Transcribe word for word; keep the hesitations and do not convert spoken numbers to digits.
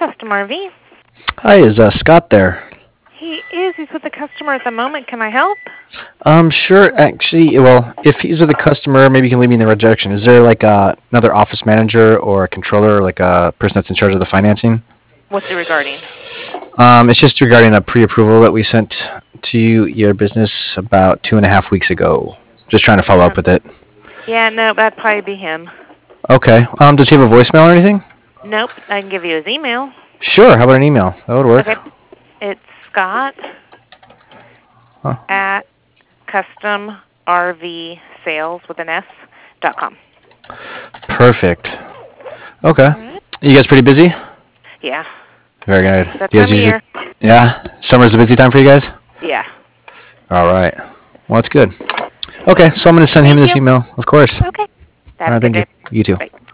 Custom R V. Hi, is uh, Scott there? He is. He's with the customer at the moment. Can I help? Um, sure. Actually, well, if he's with a customer, maybe you can lead me in the right direction. Is there like uh, another office manager or a controller, or like a person that's in charge of the financing? What's it regarding? Um, it's just regarding a pre-approval that we sent to you, your business about two and a half weeks ago. Just trying to follow up with it. Yeah, no, that'd probably be him. Okay. Um, does he have a voicemail or anything? Nope. I can give you his email. Sure. How about an email? That would work. Okay. It's Scott Huh. at custom R V sales with an S dot com. Perfect. Okay. Right. You guys pretty busy? Yeah. Very good. That You guys time of usually, year. yeah. Summer's a busy time for you guys. Yeah. All right. Well, that's good. Okay, so I'm going to send him Thank this you. email, of course. Okay. All Have right, a good thank you. day. You too. Bye.